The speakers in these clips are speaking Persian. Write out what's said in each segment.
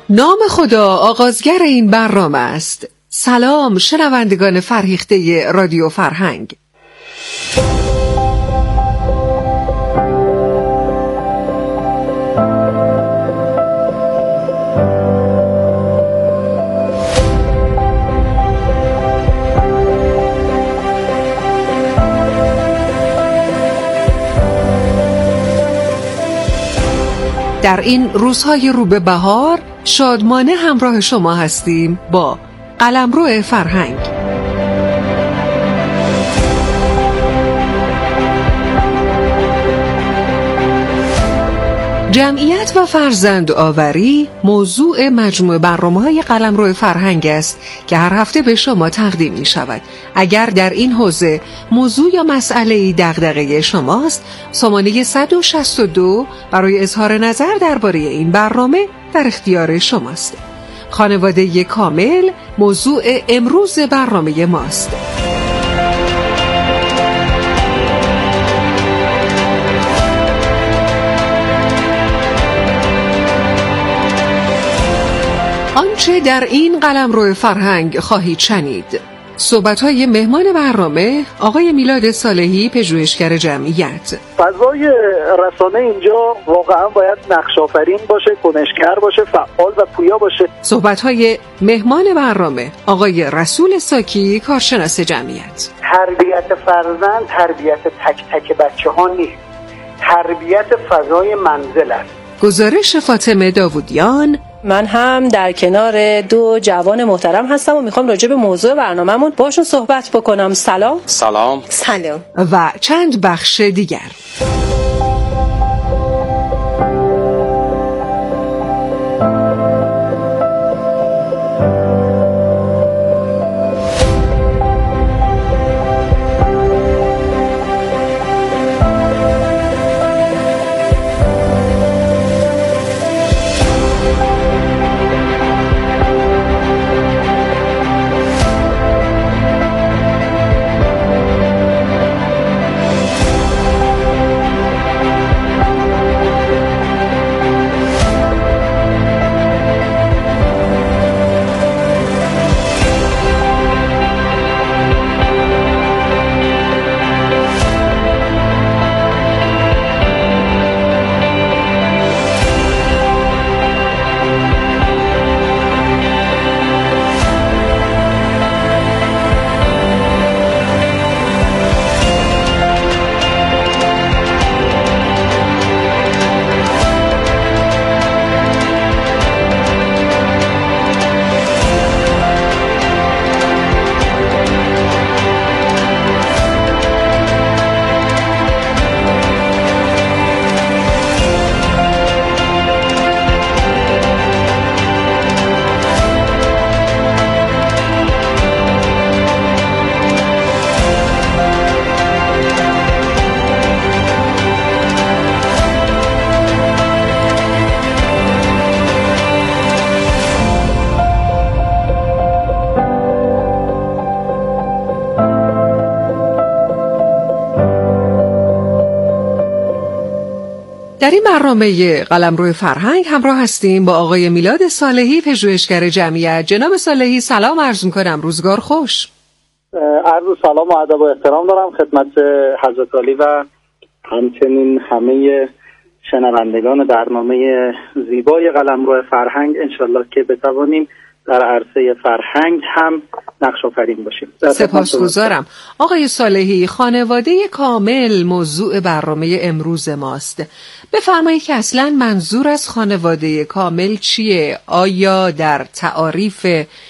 نام خدا آغازگر این برنامه است. سلام شنوندگان فرهیخته رادیو فرهنگ. در این روزهای رو به بهار شادمانه همراه شما هستیم با قلمرو فرهنگ. جمعیت و فرزند آوری موضوع مجموعه برنامه‌های قلمرو فرهنگ است که هر هفته به شما تقدیم می شود. اگر در این حوزه موضوع یا مسئله‌ای دغدغه شماست، سامانه 162 برای اظهار نظر درباره این برنامه در اختیار شماست. خانواده کامل موضوع امروز برنامه ماست. آنچه در این قلمرو فرهنگ خواهید شنید: صحبت‌های مهمان برنامه آقای میلاد صالحی، پژوهشگر جمعیت. فضای رسانه اینجا واقعا باید نقش‌آفرین باشه، کنشگر باشه، فعال و پویا باشه. صحبت‌های مهمان برنامه آقای رسول ساکی، کارشناس جمعیت. تربیت فرزند تربیت تک تک بچه‌ها نیست، تربیت فضای منزل است. گزارش فاطمه داوودیان. من هم در کنار دو جوان محترم هستم و میخوام راجع به موضوع برنامه‌مون باشون صحبت بکنم. سلام. سلام. سلام. و چند بخش دیگر. در این برنامه قلمرو فرهنگ همراه هستیم با آقای میلاد صالحی، پژوهشگر جمعیت. جناب صالحی سلام عرض می‌کنم، روزگار خوش. عرض سلام و ادب و احترام دارم خدمت حضرت عالی و همچنین همه شنوندگان برنامه زیبای قلمرو فرهنگ. انشالله که بتوانیم در عرصه فرهنگ هم نقش آفرین باشیم. سپاسگزارم. آقای صالحی، خانواده کامل موضوع برنامه امروز ماست. بفرمایید که اصلا منظور از خانواده کامل چیه؟ آیا در تعاریف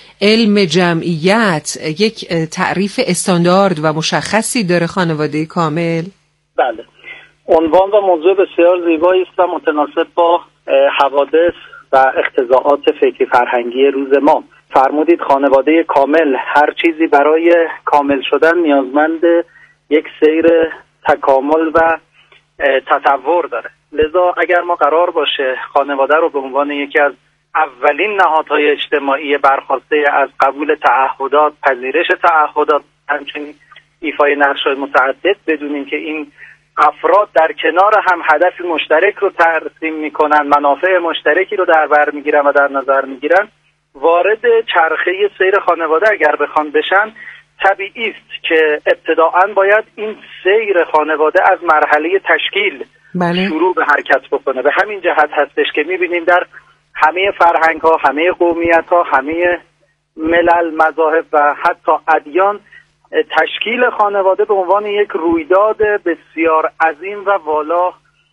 علم جمعیت یک تعریف استاندارد و مشخصی داره خانواده کامل؟ بله، عنوان و موضوع بسیار زیبایی است و متناسب با حوادث و اقتضاعات فکری فرهنگی روز ما. فرمودید خانواده کامل، هر چیزی برای کامل شدن نیازمند یک سیر تکامل و تطور داره. لذا اگر ما قرار باشه خانواده رو به عنوان یکی از اولین نهادهای اجتماعی برخواسته از قبول تعهدات، پذیرش تعهدات، همچنین ایفای نقش‌های متعدد بدونیم که این افراد در کنار هم هدف مشترک رو ترسیم میکنن، منافع مشترکی رو در بر میگیرن و در نظر میگیرن، وارد چرخه سیر خانواده اگر بخوان بشن، طبیعی است که ابتداعاً باید این سیر خانواده از مرحله تشکیل شروع به حرکت بکنه. به همین جهت هستش که میبینیم در همه فرهنگ ها، همه قومیت ها، همه ملل، مذاهب و حتی ادیان تشکیل خانواده به عنوان یک رویداد بسیار عظیم و والا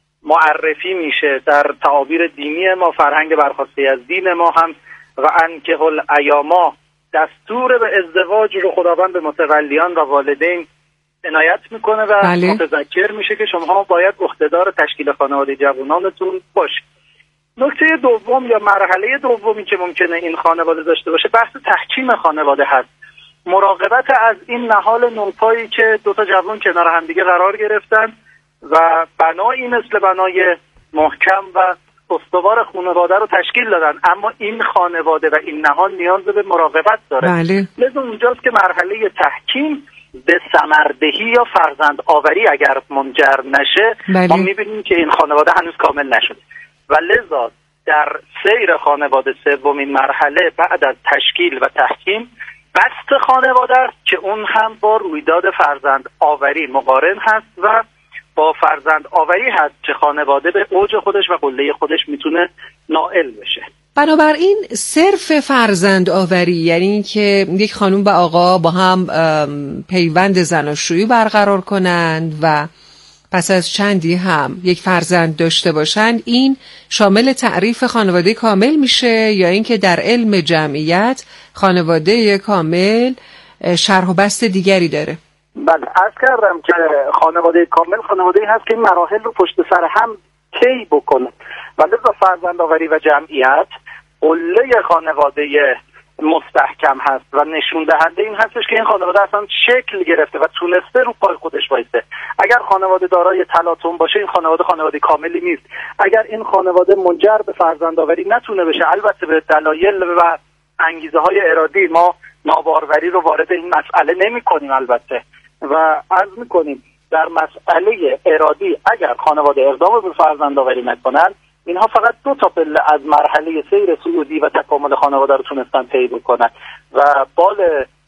معرفی میشه. در تعابیر دینی ما، فرهنگ برخواسته از دین ما هم و انکحوا الایاما، دستور به ازدواج رو خداوند به متولیان و والدین عنایت میکنه و متذکر میشه که شما باید عهدهدار تشکیل خانواده جوانانتون باشید. نکته دوم یا مرحله دومی که ممکنه این خانواده داشته باشه بحث تحکیم خانواده هست. مراقبت از این نهال نونپایی که دو تا جوان کنار همدیگه قرار گرفتن و بنایی مثل بنای محکم و استوار خانواده رو تشکیل دادن، اما این خانواده و این نهال نیاز به مراقبت داره. لذا اونجاست که مرحله تحکیم به ثمردهی یا فرزند آوری اگر منجر نشه، ما میبینیم که این خانواده هنوز کامل نشده و لذا در سیر خانواده سومین مرحله بعد از تشکیل و تحکیم بست خانواده است که اون هم با رویداد فرزند آوری مقارن هست و با فرزند آوری هست که خانواده به اوج خودش و قله خودش میتونه نائل بشه. بنابراین صرف فرزند آوری، یعنی اینکه یک خانم و آقا با هم پیوند زناشویی برقرار کنند و پس از چندی هم یک فرزند داشته باشند، این شامل تعریف خانواده کامل میشه یا اینکه در علم جمعیت خانواده کامل شرح و بست دیگری داره؟ بله، عرض کردم که خانواده کامل خانواده‌ای هست که این مراحل رو پشت سر هم طی بکنه و لذا فرزندآوری و جمعیت قله خانواده مستحکم هست و نشون دهنده این هستش که این خانواده اصلا شکل گرفته و تونسته رو پای خودش وایسته. اگر خانواده دارای تلاطم باشه، این خانواده کاملی نیست. اگر این خانواده منجر به فرزندآوری نتونه بشه، البته به دلایل و انگیزه های ارادی ما ناباروری رو وارد این مسئله نمی کنیم البته و عرض می کنیم در مسئله ارادی اگر خانواده اقدام به فرزندآوری نکنن، اینها فقط دو تا پله از مرحله سیر صعودی و تکامل خانواده رو تونستن طی بکنن و بال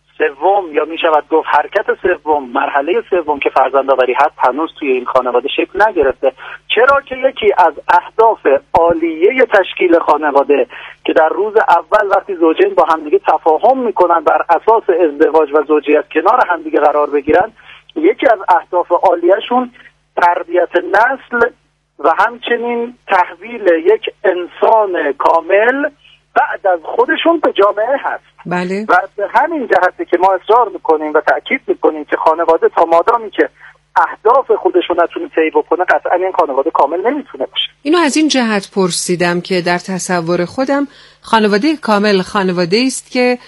سوم یا می شود گفت حرکت سوم، مرحله سوم که فرزندآوری هست، هنوز توی این خانواده شکل نگرفته. چرا که یکی از اهداف عالیه تشکیل خانواده که در روز اول وقتی زوجین با همدیگه تفاهم میکنن بر اساس ازدواج و زوجیت کنار همدیگه قرار بگیرن، یکی از اهداف عالیه‌شون تربیت نسل و همچنین تحویل یک انسان کامل بعد از خودشون به جامعه هست. بله. و به همین جهته که ما اصرار میکنیم و تأکید میکنیم که خانواده تا مادامی که اهداف خودشون نتونه طی بکنه، قطعا این خانواده کامل نمیتونه باشه. اینو از این جهت پرسیدم که در تصور خودم خانواده کامل خانواده است که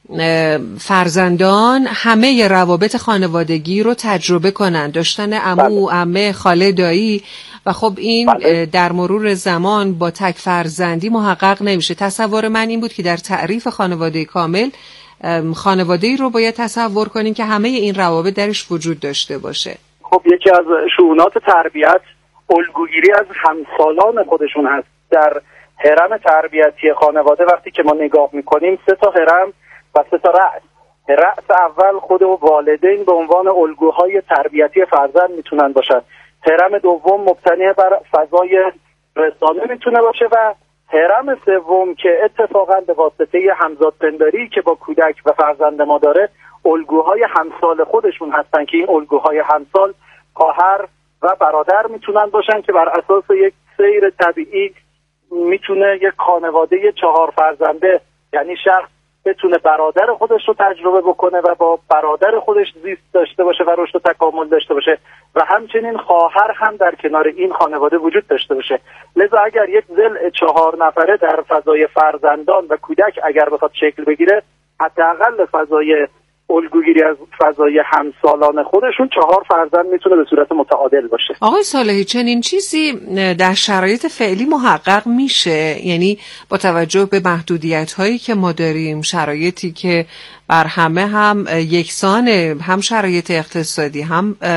فرزندان همه روابط خانوادگی رو تجربه کنند، داشتن عمو، عمه، خاله، دایی و خب این در مرور زمان با تک فرزندی محقق نمیشه. تصور من این بود که در تعریف خانواده کامل خانواده‌ای رو باید تصور کنیم که همه این روابط درش وجود داشته باشه. خب یکی از شؤونات تربیت الگوگیری از همسالان خودشون هست. در هرم تربیتی خانواده وقتی که ما نگاه میکنیم 3 تا هرم و 3 تا رأس. رأس اول خود والدین به عنوان الگوهای تربیتی فرزند میتونن باشن. هرم دوم مبتنی بر فضای رسانه میتونه باشه و هرم سوم که اتفاقا به واسطه همزادپنداری که با کودک و فرزند ما داره، الگوهای همسال خودشون هستن که این الگوهای همسال خواهر و برادر میتونن باشن که بر اساس یک سیر طبیعی میتونه یک خانواده 4 فرزنده، یعنی شخص بتونه برادر خودش رو تجربه بکنه و با برادر خودش زیست داشته باشه و رشد و تکامل داشته باشه و همچنین خواهر هم در کنار این خانواده وجود داشته باشه. لذا اگر یک ضلع 4 نفره در فضای فرزندان و کودک اگر بخواد شکل بگیره، حداقل فضای الگوگیری از فضای همسالان خودشون 4 فرزند میتونه به صورت متعادل باشه. آقای صالحی، چنین چیزی در شرایط فعلی محقق میشه؟ یعنی با توجه به محدودیت هایی که ما داریم، شرایطی که بر همه هم یکسانه، هم شرایط اقتصادی هم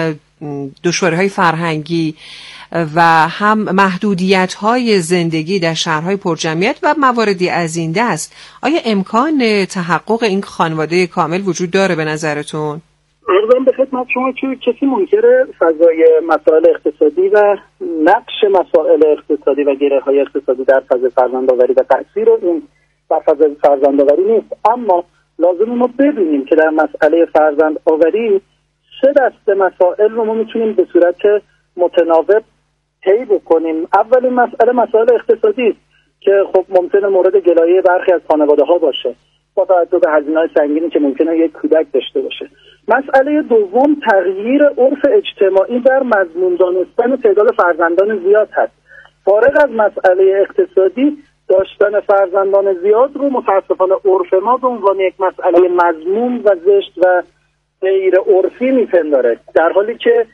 دشواری‌های فرهنگی و هم محدودیت‌های زندگی در شهرهای پرجمعیت و مواردی از این دست، آیا امکان تحقق این خانواده کامل وجود داره به نظرتون؟ عرضم به خدمت شما که کسی منکر فضای مسائل اقتصادی و نقش مسائل اقتصادی و گره‌های اقتصادی در فضای فرزندآوری و تأثیر اون بر فضای فرزندآوری نیست، اما لازم ما بدونیم که در مسئله فرزندآوری سه دسته مسائل رو ما میتونیم به صورت متناوب طی بکنیم. اولین مسئله مسائل اقتصادی است که خب ممکنه مورد گلایه برخی از خانواده‌ها باشه با توجه به هزینه‌های سنگینی که ممکنه یک کودک داشته باشه. مسئله دوم تغییر عرف اجتماعی در مضمون دانستن تعداد فرزندان زیاد هست. فارغ از مسئله اقتصادی، داشتن فرزندان زیاد رو متاسفانه عرف ما به عنوان یک مسئله مذموم و زشت و غیر عرفی میپنداره، در حالی که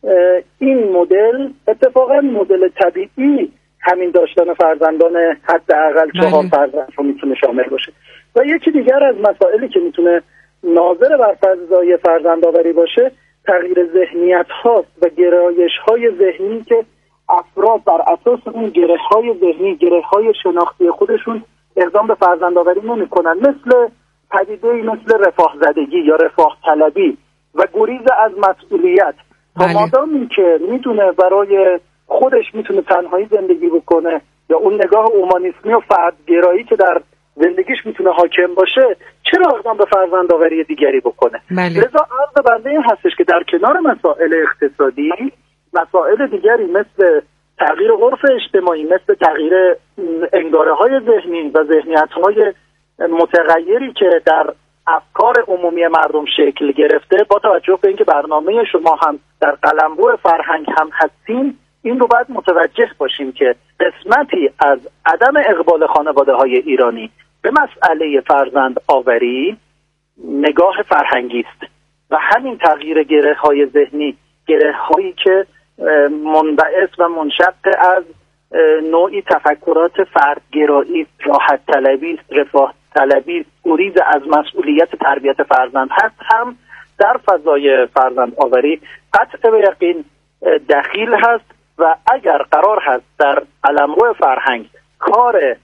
این مدل اتفاقا مدل طبیعی همین داشتن فرزندان حداقل 4 فرزند رو میتونه شامل باشه. و یکی دیگر از مسائلی که میتونه ناظر بر فضای فرزندآوری باشه تغییر ذهنیت هاست و گرایش های ذهنی که افراد بر اساس اون گره های ذهنی، گره های شناختی خودشون اقدام به فرزندآوری نمی‌کنن، مثل پدیده‌ای مثل رفاه زدگی یا رفاه طلبی و گریز از مسئولیت. تا مادامی که میدونه برای خودش میتونه تنهایی زندگی بکنه یا اون نگاه اومانیسمی و فردگرایی که در زندگیش میتونه حاکم باشه، چرا اقدام به فرزندآوری دیگری بکنه؟ لذا عرض بنده این هستش که در کنار مسائل اقتصادی، مسائل دیگری مثل تغییر عرف اجتماعی، مثل تغییر انگاره‌های ذهنی و ذهنیت‌های متغیری که در افکار عمومی مردم شکل گرفته، با توجه به اینکه برنامه شما هم در قلمرو فرهنگ هم هستیم، این رو باید متوجه باشیم که قسمتی از عدم اقبال خانواده‌های ایرانی به مسئله فرزند آوری نگاه فرهنگی است و همین تغییر گره‌های ذهنی، گره‌هایی که منبعث و منشق از نوعی تفکرات فردگرایی، راحت طلبی، رفاه طلبی، گریز از مسئولیت تربیت فرزند هست، هم در فضای فرزند آوری قطع به یقین دخیل هست و اگر قرار هست در قلمرو فرهنگ کار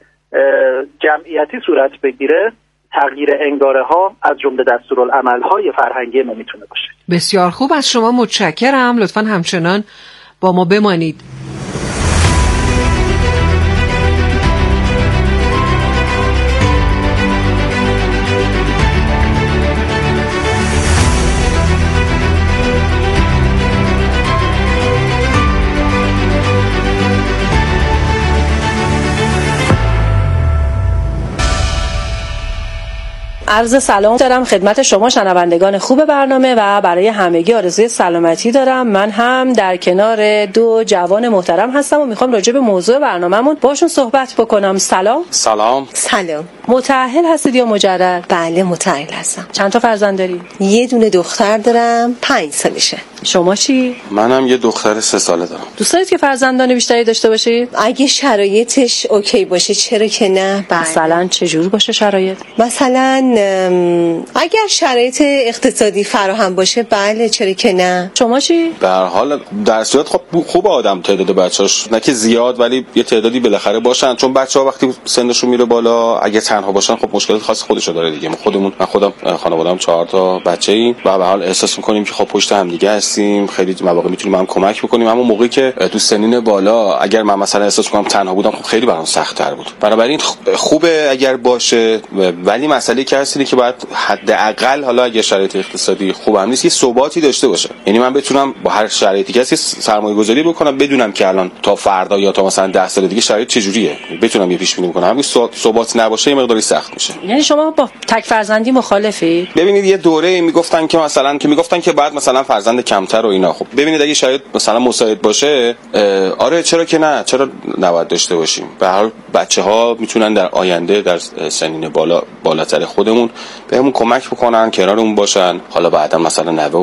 جمعیتی صورت بگیره، تغییر انگاره ها از جمله دستورالعمل های فرهنگی ما میتونه باشه. بسیار خوب، از شما متشکرم. لطفاً همچنان با ما بمانید. عرض سلام دارم خدمت شما شنوندگان خوب برنامه و برای همگی آرزوی سلامتی دارم. من هم در کنار دو جوان محترم هستم و میخوام راجع به موضوع برنامه‌مون باشون صحبت بکنم. سلام. سلام. متأهل هستید یا مجرد؟ بله متأهل هستم. چند تا فرزند داری؟ یه دونه دختر دارم 5 سالشه. شما چی؟ منم یه دختر 3 ساله دارم. دوست دارید که فرزندان بیشتری داشته باشید؟ اگه شرایطش اوکی باشه چرا که نه. مثلا چه جور باشه شرایط؟ مثلا اگر شرایط اقتصادی فراهم باشه بله چرا که نه. شما چی؟ به هر حال در صورت خب خوب آدم تعداد بچه‌اش نه که زیاد ولی یه تعدادی بالاخره باشن، چون بچه‌ها وقتی سنشون میره بالا اگه تنها باشن خب مشکلات خاص خودشو داره دیگه. من خودم خانواده‌ام 4 تا بچه‌ایم و به هر حال احساس می‌کنیم که خب پشت هم دیگه هستیم، خیلی مواقع میتونیم هم کمک بکنیم. اما موقعی که تو سنین بالا اگر من مثلا احساس کنم تنها بودم خب خیلی برام سخت‌تر بود. بنابراین خوبه اگر باشه، ولی مسئله که هست اینه که باید حداقل حالا اگه شرایط اقتصادی خوبم نیست یه ثباتی داشته باشه، یعنی من بتونم با هر شرایطی که سرمایه‌گذاری بکنم، بدونم که الان تا فردا یا تا مثلا 10 سال دیگه شرایط چجوریه، بتونم یه پیش بینی بکنم. همین ثبات نباشه یه مقداری سخت میشه. یعنی شما با تک فرزندی مخالفی؟ ببینید یه دوره میگفتن که بعد مثلا فرزند کمتر و اینا. خب ببینید اگه شاید مثلا مساعد باشه، آره چرا که نه، چرا نباید داشته باشیم. به هر حال بچه‌ها میتونن در آینده در سنین بالاتر خودمون بهمون کمک بکنن، کنارمون باشن. حالا بعدا مثلا نوه و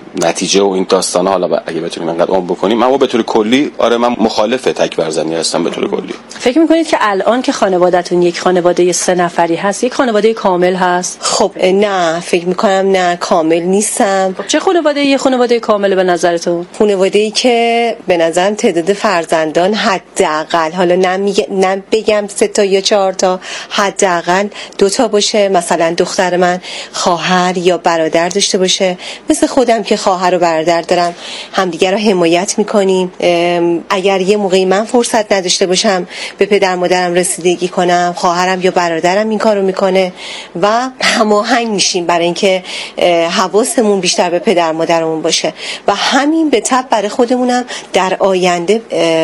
نتیجه و این داستانا حالا اگه بتونیم انقدر عمق بکنیم، اما به طور کلی آره من مخالف تک برزنی هستم به طور کلی. فکر می‌کنید که الان که خانواده‌تون یک خانواده 3 نفری هست، یک خانواده کامل هست؟ خب نه، فکر می‌کنم نه، کامل نیستم. خب چه خانواده یه خانواده کامله به نظرتون؟ خانواده‌ای که به نظرم تعداد فرزندان حداقل، حالا نه بگم 3 تا یا 4 تا، حداقل 2 تا باشه. مثلا دختر من خواهر یا برادر داشته باشه، مثل خودم که خواهر و برادر دارم، همدیگر رو حمایت میکنیم. اگر یه موقعی من فرصت نداشته باشم به پدر مادرم رسیدگی کنم، خواهرم یا برادرم این کارو میکنه و هماهنگ میشیم برای اینکه حواسمون بیشتر به پدر مادرمون باشه و همین به تبع برای خودمونم در آینده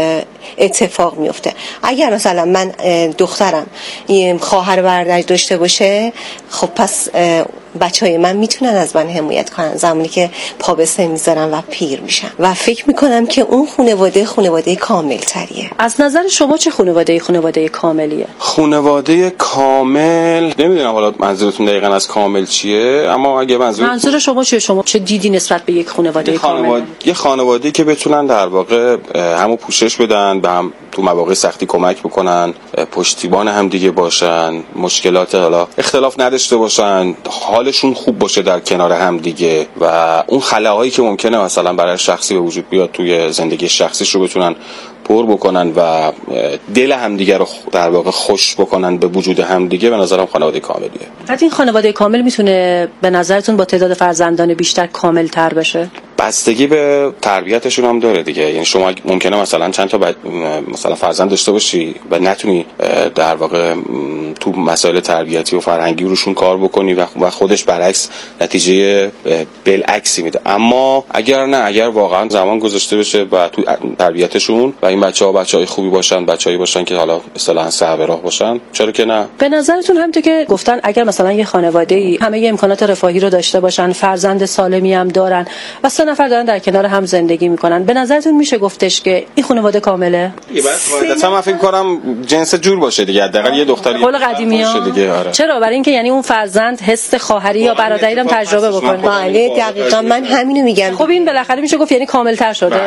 اتفاق میفته. اگر مثلا من دخترم خواهر و برادر داشته باشه، خب پس بچهای من میتونن از من حمایت کنن زمانی که پا به سن میذارن و پیر میشن و فکر میکنم که اون خانواده کامل تریه. از نظر شما چه خانواده کاملیه؟ خانواده کامل نمیدونم حالا منظورتون دقیقاً از کامل چیه، اما اگه منظور شما چیه؟ شما چه دیدی نسبت به یک خانواده کامل؟ یه خانواده‌ای که بتونن در واقع همو پوشش بدن، به هم تو مواقع سختی کمک بکنن، پشتیبان هم دیگه باشن، مشکلات حالا اختلاف نداشته باشن، حالشون خوب باشه در کنار هم دیگه و اون خلاهایی که ممکنه مثلا برای شخصی به وجود بیاد توی زندگی شخصیش رو بتونن پر بکنن و دل همدیگه رو در واقع خوش بکنن به وجود همدیگه. به نظرم خانواده کاملیه. بعد این خانواده کامل میتونه به نظرتون با تعداد فرزندان بیشتر کامل تر بشه؟ بستگی به تربیتشون هم داره دیگه. یعنی شما ممکنه مثلا چند تا مثلا فرزند داشته باشی و نتونی در واقع تو مسائل تربیتی و فرهنگی روشون کار بکنی و خودش برعکس نتیجه بالعکسی میده. اما اگر واقعا زمان گذاشته بشه و تو تربیتشون و این بچه‌های خوبی باشن، بچه‌ای باشن که حالا اصطلاحاً صحبه باشن، چرا که نه؟ به نظرتون همونطور که گفتن اگر مثلا یه خانواده‌ای همه امکانات رفاهی رو داشته باشن، فرزند سالمی هم دارن و 3 نفر دارن در کنار هم زندگی میکنن، به نظرتون میشه گفتش که این خانواده کامله؟ قاعدتاً من فکر کنم جنس جور باشه دیگه، حداقل یه دختری قول قدیمی‌ها دیگه. آره. چرا؟ برای اینکه یعنی اون فرزند حس خواهری یا برادری رو تجربه بکنه. بله دقیقاً من همینو میگم. خب این بالاخره میشه گفت یعنی کامل‌تر شده.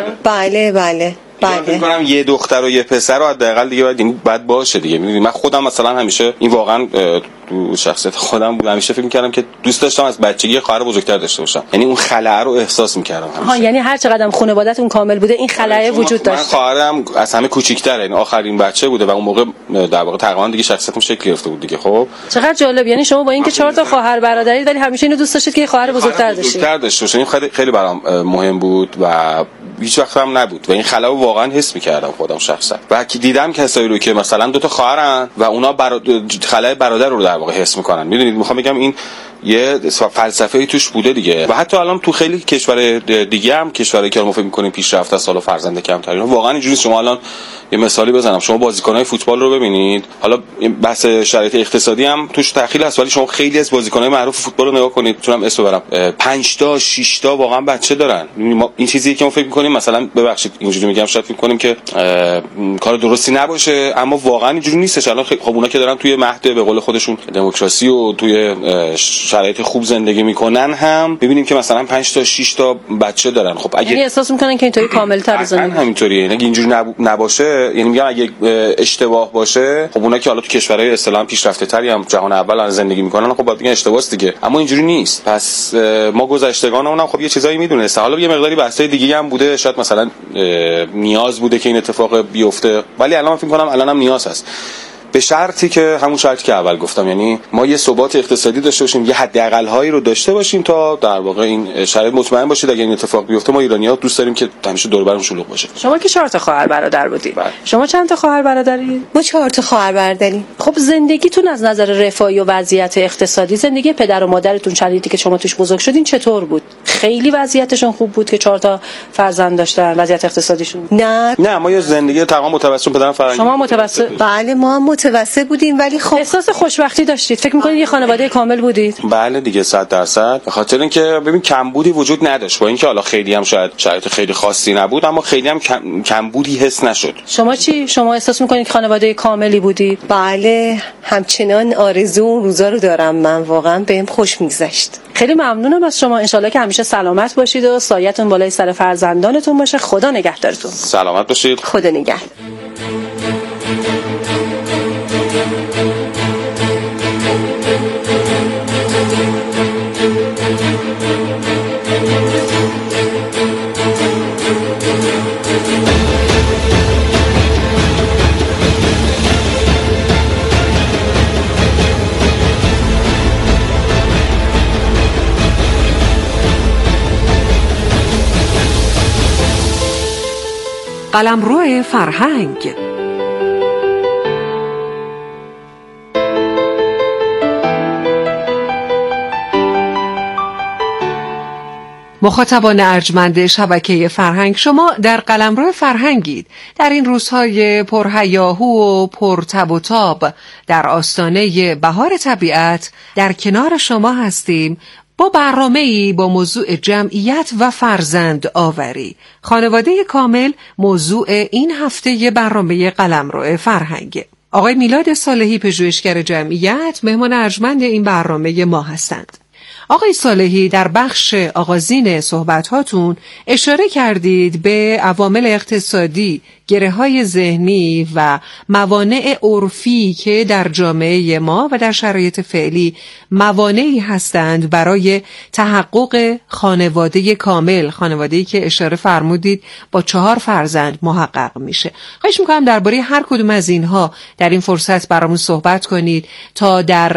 بله. فکر می‌کنم یه دختر و یه پسر رو حداقل دیگه باید باشه دیگه. می‌دونید من خودم مثلا همیشه این واقعا تو شخصیت خودم بود، همیشه فکر می‌کردم که دوست داشتم از بچگی خواهر بزرگتر داشته باشم. یعنی اون خلأ رو احساس می‌کردم همیشه. یعنی هر چقدر خانواده‌تون کامل بوده این خلأ وجود داشت. من خواهرم از همه کوچیک‌تره، یعنی آخرین بچه بوده و اون موقع در واقع تقریبا دیگه شخصیتم شکل گرفته بود دیگه. خب چقدر جالب. یعنی شما با اینکه 4 تا خواهر برادری ولی همیشه اینو دوست داشتید که خواهر بزرگتر داشتید. این خیلی برام مهم بود و هیچ وقت هم نبود و این خلأ رو واقعا حس می‌کردم خودم شخصا. و که دیدم کسایی رو که مثلا 2 تا خواهرن و اونا خلأ برادر رو در واقع حس می‌کنن. میدونید میخوام بگم این یه فلسفه‌ای توش بوده دیگه و حتی الان تو خیلی کشور دیگه هم کشورایی که ما فکر می‌کنیم پیشرفته است، سال فرزند کمتر، اینا واقعا اینجوری. شما الان یه مثالی بزنم، شما بازیکن‌های فوتبال رو ببینید، حالا بحث شرایط اقتصادی هم توش دخیل است، ولی شما خیلی از بازیکن‌های معروف فوتبال رو نگاه کنید، میتونم اسم ببرم، 5 تا 6 تا واقعا بچه دارن. این چیزیه که ما فکر می‌کنیم مثلا، ببخشید اینجوری میگم، شاید فکر کنیم که کار درستی نباشه، اما واقعا اینجوری نیستش. الان خب اونا که دارن توی مهد به قول خودشون دموکراسی و توی شرایط خوب زندگی میکنن هم ببینیم که مثلا 5 تا 6 تا بچه دارن. خب اگه یعنی احساس میکنن که اینطوری کامل‌تر زندگی همینطوریه، یعنی اینجوری نباشه، یعنی میگم اگه اشتباه باشه، خب اونا که حالا تو کشورهای اصطلاحاً پیشرفته تری هم جهان اول زندگی میکنن، خب باید بگن اشتباهه دیگه، اما اینجوری نیست. پس ما گذشتگانمون هم خب یه چیزایی میدونسته، حالا یه مقداری بحثای دیگه هم بوده، شاید مثلا نیاز بوده که این اتفاق بیفته، ولی الان فکر کنم الانم نیاز هست، به شرطی که همون شرطی که اول گفتم، یعنی ما یه ثبات اقتصادی داشته باشیم، یه حداقل هایی رو داشته باشیم تا در واقع این شرایط مطمئن باشید اگه این اتفاق بیفته ما ایرانی‌ها دوست داریم که همیشه دور و برمون شلوغ باشه. شما که 4 تا خواهر برادر بودید، شما چند تا خواهر برادری؟ ما 4 تا خواهر برادریم. خب زندگیتون از نظر رفاهی و وضعیت اقتصادی، زندگی پدر و مادرتون شرایطی که شما توش بزرگ شدین چطور بود؟ خیلی وضعیتشون خوب بود که 4 تا فرزند داشتن؟ وضعیت اقتصادیشون نه ما یه زندگی تمام متوسط پدرم فرنگی. شما متوسط؟ بله ما متوسط بودیم، ولی خب احساس خوشبختی داشتید؟ فکر می‌کنید یه خانواده کامل بودید؟ بله دیگه 100%. به خاطر اینکه ببین کمبودی وجود نداشت، با اینکه حالا خیلی هم شاید شرایط خیلی خاصی نبود، اما خیلی هم کمبودی حس نشد. شما چی؟ شما احساس می‌کنید خانواده کاملی بودید؟ بله، همچنان آرزو اون روزا رو دارم. من واقعا بهم خوش می‌گذشت. خیلی ممنونم از شما. انشالله که همیشه سلامت باشید و سایه‌تون بالای سر فرزندانتون باشه. خدا نگهدارتون. سلامت باشید. خدا نگهدار. قلمرو فرهنگ. مخاطبان ارجمند شبکه فرهنگ، شما در قلمرو فرهنگید. در این روزهای پرهیاهو و پرتب و تاب در آستانه بهار طبیعت در کنار شما هستیم با برنامه‌ای با موضوع جمعیت و فرزند آوری. خانواده کامل موضوع این هفته برنامه قلمرو فرهنگ. آقای میلاد صالحی، پژوهشگر جمعیت، مهمان ارجمند این برنامه ما هستند. آقای صالحی، در بخش آغازین صحبت‌هاتون اشاره کردید به عوامل اقتصادی، گره‌های ذهنی و موانع عرفی که در جامعه ما و در شرایط فعلی موانعی هستند برای تحقق خانواده کامل، خانواده‌ای که اشاره فرمودید با 4 فرزند محقق میشه. خواهش می‌کنم درباره هر کدوم از اینها در این فرصت برامون صحبت کنید تا در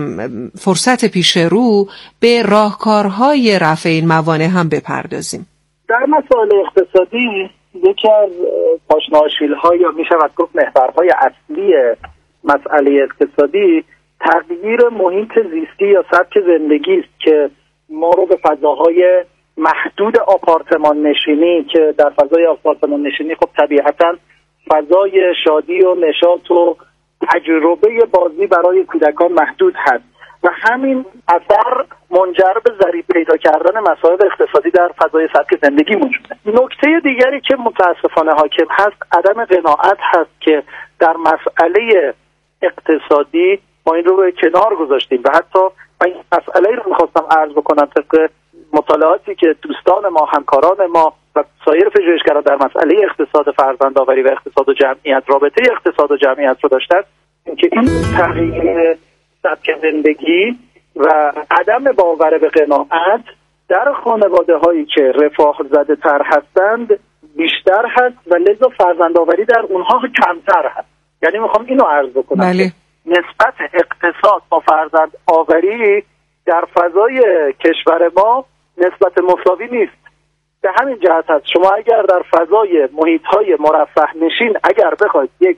فرصت پیش رو به راهکارهای رفع این موانع هم بپردازیم. در مسائل اقتصادی یکی از پاشناشیل‌ها یا میشود گفت محورهای اصلی مسئله اقتصادی تغییر محیط زیستی یا سبک زندگی است که ما رو به فضاهای محدود آپارتمان نشینی، که در فضای آپارتمان نشینی خب طبیعتاً فضای شادی و نشاط و تجربه بازی برای کودکان محدود هست و همین اثر منجر به ضریب پیدا کردن مسائل اقتصادی در فضای سبک زندگی موجوده. نکته دیگری که متاسفانه حاکم هست عدم قناعت هست که در مسئله اقتصادی ما این رو به کنار گذاشتیم و حتی من این مسئله رو میخواستم عرض بکنم طبق مطالعاتی که دوستان ما، همکاران ما و سایر پژوهشگران در مسئله اقتصاد فرزندآوری و اقتصاد و جمعیت، رابطه اقتصاد و جمعیت رو داشتن، که این تغییر سبک زندگی و عدم باور به قناعت در خانواده هایی که رفاه زده تر هستند بیشتر هست و لذا فرزندآوری در اونها کمتر هست. یعنی میخوام اینو عرض بکنم بله. نسبت اقتصاد با فرزندآوری در فضای کشور ما نسبت مساوی نیست. به همین جهت هست شما اگر در فضای محیط‌های مرفه نشین اگر بخواید یک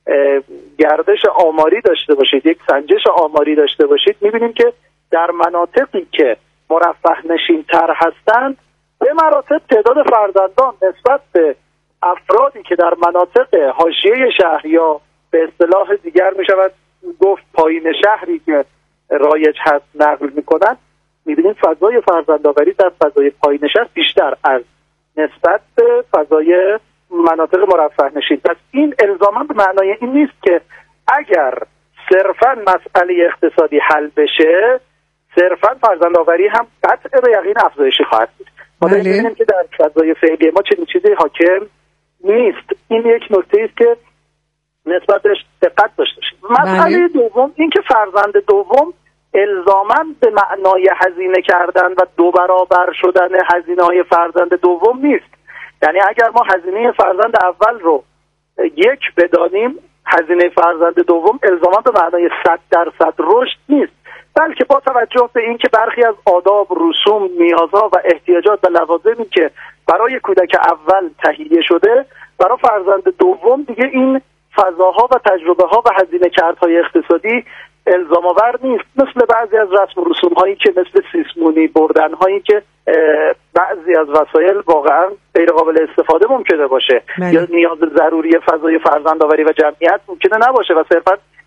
گردش آماری داشته باشید، یک سنجش آماری داشته باشید، می‌بینیم که در مناطقی که مرفه نشین تر هستند به مراتب تعداد فرزندان نسبت به افرادی که در مناطق حاشیه شهر یا به اصطلاح دیگر می‌شود گفت پایین شهری که رایج هست نقل می‌کنند، می‌بینیم فضای فرزندآوری در فضای پایین شهر بیشتر از نسبت به فضای مناطق مرفه نشین. پس این الزاما به معنای این نیست که اگر صرفاً مسئله اقتصادی حل بشه صرفاً فرزندآوری هم قطع به یقین افزایشی خواهد بود. ما می‌بینیم که در فضای فعلی ما چنین چیزی حاکم نیست. این یک نکته است که نسبت بهش دقت داشته باشید. مسئله دوم این که فرزند دوم الزاماً به معنای هزینه کردن و 2 برابر شدن هزینه‌های فرزند دوم نیست. یعنی اگر ما هزینه فرزند اول رو 1 بدانیم، هزینه فرزند دوم الزاما به معنای 100% رشد نیست، بلکه با توجه به اینکه برخی از آداب، رسوم، نیازها و احتیاجات و لوازمی که برای کودک اول تهیه شده برای فرزند دوم دیگه این فضاها و تجربه ها و هزینه کردهای اقتصادی الزام آور نیست. مثل بعضی از رسم و رسوم هایی که مثل سیسمونی بردن هایی که بعضی از وسایل واقعا غیر قابل استفاده ممکنه باشه یا نیاز ضروری فضای فرزندآوری و جمعیت ممکنه نباشه و صرفا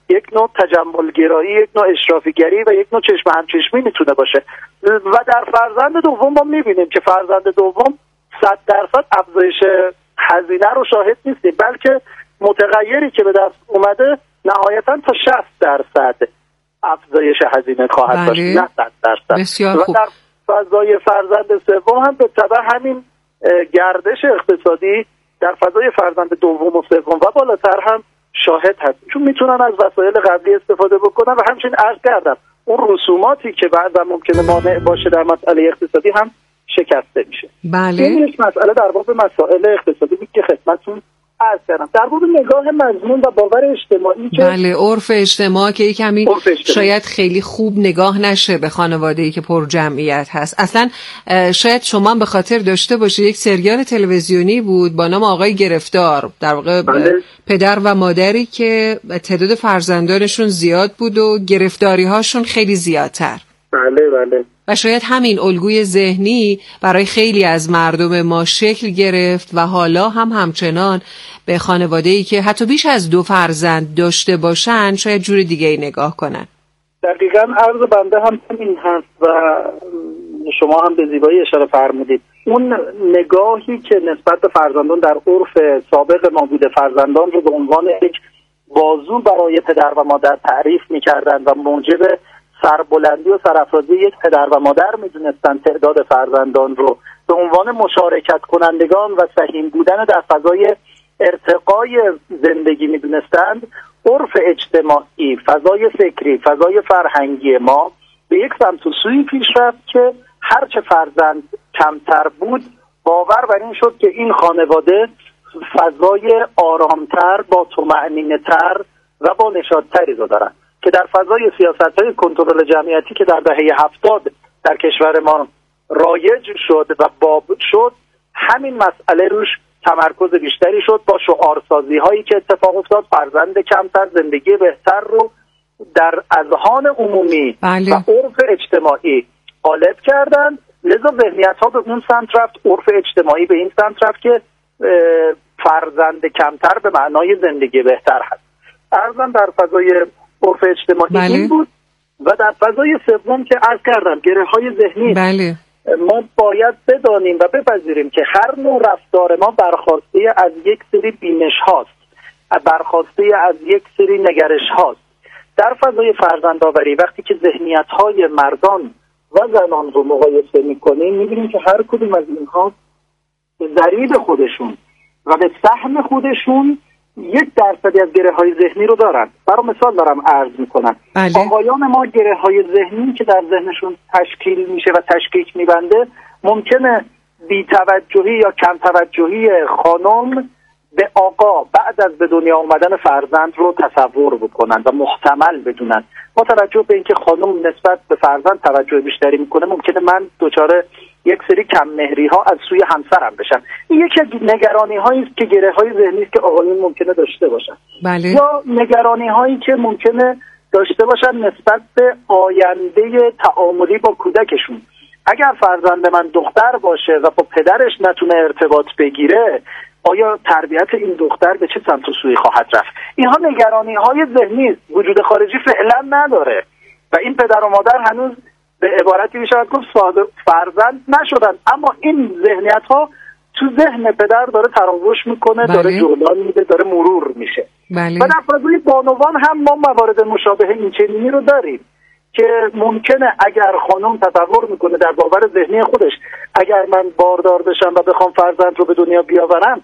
یک نوع تجملگرایی، یک نوع اشرافیگری و یک نوع چشم همچشمی میتونه باشه. و در فرزند دوم ما میبینیم که فرزند دوم 100% افزایش هزینه رو شاهد نیستیم، بلکه متغیری که به دست اومده نهایتا تا 60% افزایش هزینه خواهد داشت، نه 100%. و در فضای فرزند سوم هم به تبع همین گردش اقتصادی در فضای فرزند دوم و سوم و بالاتر هم شاهد هست، چون میتونن از وسایل قبلی استفاده بکنن و همچنین عرض کردم اون رسوماتی که بعدا ممکنه مانع باشه در مسئله اقتصادی هم شکسته میشه. بله. این یک مسئله در باب مسائل اقتصادی بود که خدمتتون عرض کردم. در باب نگاه مضمون و باور اجتماعی که بله، عرف اجتماع که کمی شاید خیلی خوب نگاه نشه به خانواده‌ای که پر جمعیت هست. اصلا شاید شما هم به خاطر داشته باشید یک سریال تلویزیونی بود با نام آقای گرفتار، در واقع پدر و مادری که تعداد فرزندانشون زیاد بود و گرفتاری‌هاشون خیلی زیادتر. بله. و شاید همین الگوی ذهنی برای خیلی از مردم ما شکل گرفت و حالا هم همچنان به خانواده‌ای که حتی بیش از 2 فرزند داشته باشن شاید جور دیگه ای نگاه کنن. دقیقاً عرض بنده هم همین هست و شما هم به زیبایی اشاره فرمودید. اون نگاهی که نسبت به فرزندان در عرف سابق ما بوده، فرزندان رو به عنوان یک بازو برای پدر و مادر تعریف می‌کردند و موجب سربلندی و سرافرازی یک پدر و مادر میدونستن، تعداد فرزندان رو به عنوان مشارکت کنندگان و سهیم بودن در فضای ارتقای زندگی میدونستند. عرف اجتماعی، فضای فکری، فضای فرهنگی ما به یک سمت و سوی پیش رفت که هرچه فرزند کمتر بود باور بر این شد که این خانواده فضای آرامتر، با طمأنینه‌تر و با نشاط‌تری رو دارن، که در فضای سیاست‌های کنترل جمعیتی که در دهه 70 در کشور ما رایج شد و باب شد، همین مسئله روش تمرکز بیشتری شد با شعارسازی‌هایی که اتفاق افتاد. فرزند کمتر زندگی بهتر رو در اذهان عمومی و عرف اجتماعی غالب کردند، لذا ذهنیت‌ها به اون سمت رفت، عرف اجتماعی به این سمت رفت که فرزند کمتر به معنای زندگی بهتر هست. ارزم در فضای عرف اجتماعی این بود. و در فضای سوم که عرض کردم گره‌های ذهنی، ما باید بدانیم و بپذیریم که هر نوع رفتار ما برخواسته از یک سری بینش هاست، برخواسته از یک سری نگرش هاست. در فضای فرزندآوری وقتی که ذهنیت های مردان و زنان رو مقایسه میکنیم میبینیم که هر کدوم از اینها به ضریب خودشون و به سهم خودشون 1% از گره های ذهنی رو دارن. برای مثال دارم عرض میکنم. آقایان ما گره های ذهنی که در ذهنشون تشکیل میشه و تشکیک میبنده، ممکنه بی‌توجهی یا کم توجهی خانم به آقا بعد از به دنیا آمدن فرزند رو تصور بکنن و محتمل بدونن. با توجه به اینکه خانم نسبت به فرزند توجه بیشتری میکنه، ممکنه من دچار یک سری کم مهری ها از سوی همسرم بشم. این یکی از نگرانی هایی است که گره های ذهنی است که آقایون ممکنه داشته باشن. یا نگرانی هایی که ممکنه داشته باشن نسبت به آینده تعاملی با کودکشون. اگر فرزند من دختر باشه و با پدرش نتونه ارتباط بگیره، آیا تربیت این دختر به چه سمت و سوی خواهد رفت؟ اینها نگرانی های ذهنی است، وجود خارجی فعلا نداره و این پدر و مادر هنوز به عبارتی میشه گفت فرزند نشدن، اما این ذهنیت ها تو ذهن پدر داره تراوش میکنه، داره جولان میده، داره مرور میشه. و در فضای بانوان هم ما موارد مشابه این چنینی رو داریم که ممکنه اگر خانم تصور میکنه در باور ذهنی خودش اگر من باردار بشم و بخوام فرزند رو به دنیا بیاورم،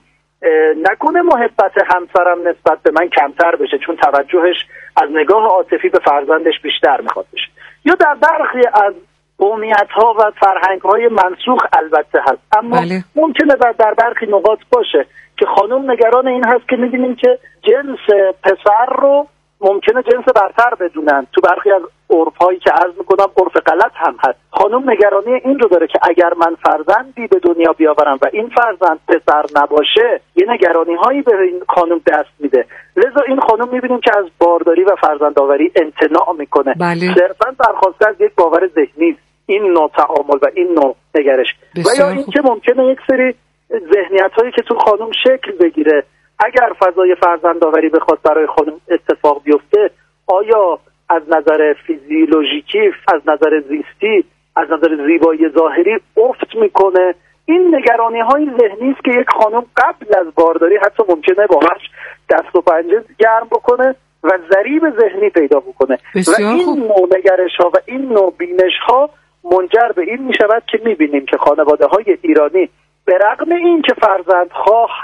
نکنه محبت همسرم نسبت به من کمتر بشه چون توجهش از نگاه عاطفی به فرزندش بیشتر میخواد بشه. یا در برخی از قومیت‌ها و فرهنگ‌های منسوخ البته هست، اما ممکنه در برخی نقاط باشه که خانم نگران این هست که می‌بینیم که جنس پسر رو ممکنه جنس برتر بدونن. تو برخی از عرف‌هایی که عرض می‌کنم عرف غلط هم هست. خانم نگرانی این رو داره که اگر من فرزندی به دنیا بیاورم و این فرزند پسر نباشه، یه نگرانی‌هایی به این خانم دست میده. لذا این خانم می‌بینیم که از بارداری و فرزندآوری امتناع میکنه. صرفاً برخواسته از یک باور ذهنی، این نوع تعامل و این نوع نگرش. و یا اینکه ممکنه یک سری ذهنیت‌هایی که تو خانم شکل بگیره، اگر فضای فرزندآوری بخواد برای خانم اتفاق بیفته، آیا از نظر فیزیولوژیکی، از نظر زیستی، از نظر زیبایی ظاهری افت میکنه؟ این نگرانی های ذهنی است که یک خانم قبل از بارداری حتی ممکنه باهاش دست و پنجه گرم بکنه و ضریب ذهنی پیدا بکنه و این نوع نگرش ها و این نوع بینش ها منجر به این می شود که می بینیم که خانواده های ایرانی به رغم این که فرزندخواه